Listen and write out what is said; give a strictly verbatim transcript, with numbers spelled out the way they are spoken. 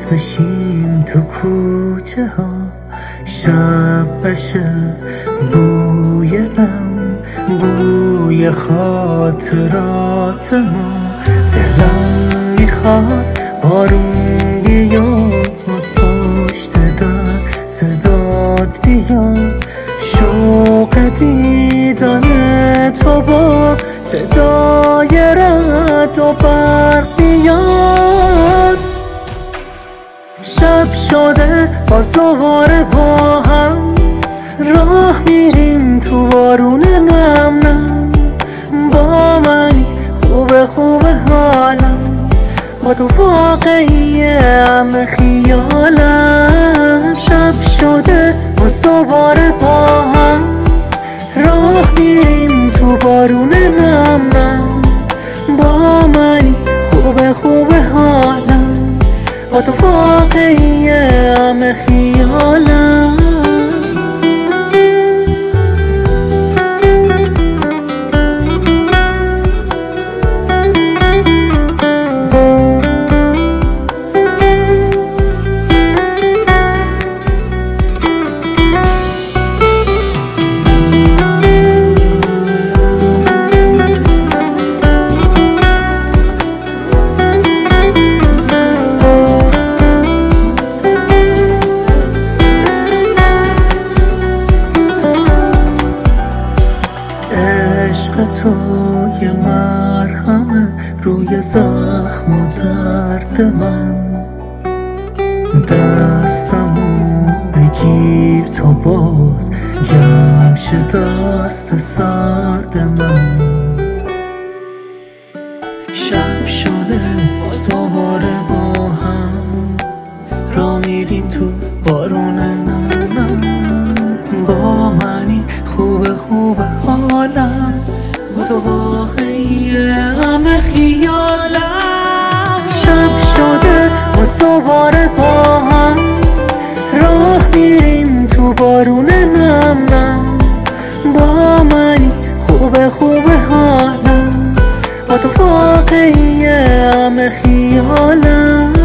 بشیم تو کوچه ها، شب بشه بوی نم، بوی خاطرات ما. دلم میخواد بارون بیاد، پشت در صدات بیاد، شوق دیدن تو با صدای رعد و برق بیاد. شب شده باز دوباره با هم راه میریم تو بارون نم نم، با منی خوبه خوبه حالم، با تو واقعی همه خیالم. شب شده باز دوباره با هم راه میریم تو بارون نم نم، با منی خوبه خوبه حالم، با تو واقعی همه خیالم. عشق تو یه مرهمه روی زخم و درد من، دستمو بگیر تو باز گرم شه دست سرد من. شب شده باز دوباره با هم را میریم تو بارون نم نم، با منی خوبه خوبه حالم، با تو واقعی همه خیالم. شب شده باز دوباره با هم راه میریم تو بارون نم نم، با منی خوبه خوبه حالم، با تو واقعی همه خیالم.